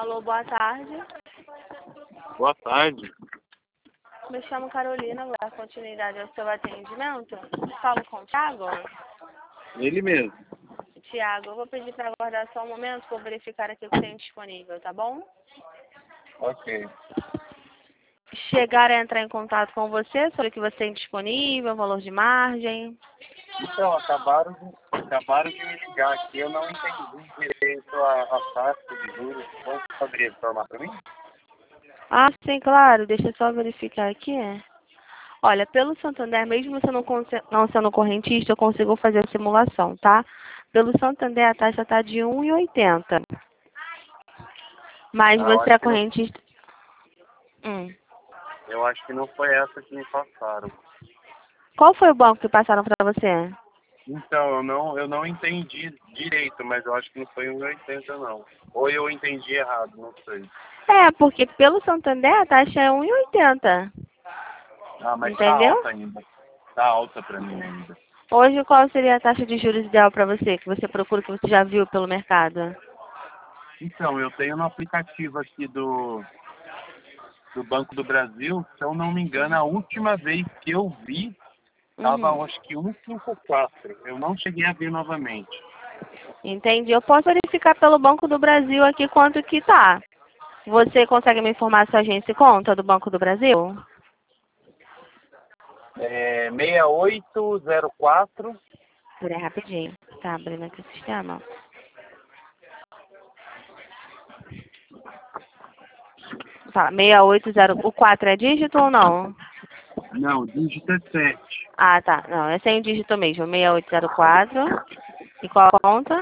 Alô, boa tarde. Boa tarde. Me chamo Carolina, vou dar continuidade ao seu atendimento. Falo com o Thiago. Ele mesmo. Thiago, eu vou pedir para aguardar só um momento para eu verificar aqui o que tem disponível, tá bom? Ok. Chegar a entrar em contato com você sobre o que você tem disponível, valor de margem. Então, acabaram de me ligar aqui, eu não entendi direito a taxa de juros. Você poderia informar para mim? Ah, sim, claro. Deixa eu só verificar aqui. Olha, pelo Santander, mesmo você não sendo correntista, eu consigo fazer a simulação, tá? Pelo Santander, a taxa está de 1,80. Mas Eu você é acho que não, correntista... eu acho que não foi essa que me passaram. Qual foi o banco que passaram para você? Então, eu não entendi direito, mas eu acho que não foi 1,80 não. Ou eu entendi errado, não sei. É, porque pelo Santander a taxa é 1,80. Ah, mas tá Entendeu? alta ainda. Tá alta para mim ainda. Hoje, qual seria a taxa de juros ideal para você, que você procura, que você já viu pelo mercado? Então, eu tenho no aplicativo aqui do Banco do Brasil, se eu não me engano, a última vez que eu vi, estava acho que 1,54. Eu não cheguei a ver novamente. Entendi. Eu posso verificar pelo Banco do Brasil aqui quanto que tá. Você consegue me informar a sua agência e conta do Banco do Brasil? 6804. Peraí, rapidinho. Tá abrindo aqui o sistema. Fala, 680. O 4 é dígito ou não? Não, dígito é 7. Ah, tá. Não, é sem dígito mesmo. 6804. E qual a conta?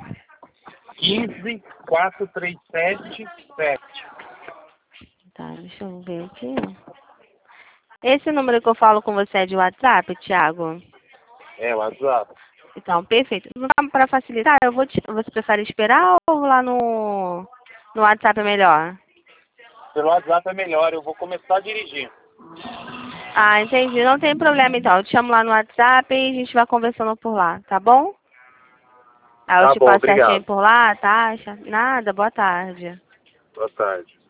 15437. Tá, deixa eu ver aqui. Esse número que eu falo com você é de WhatsApp, Thiago? É, o WhatsApp. Então, perfeito. Para facilitar, você prefere esperar ou lá no WhatsApp é melhor? Pelo WhatsApp é melhor, eu vou começar dirigindo. Ah, entendi. Não tem problema, então. Eu te chamo lá no WhatsApp e a gente vai conversando por lá, tá bom? Aí eu Tá te bom, passo certinho obrigado. por lá, taxa. Nada, boa tarde. Boa tarde.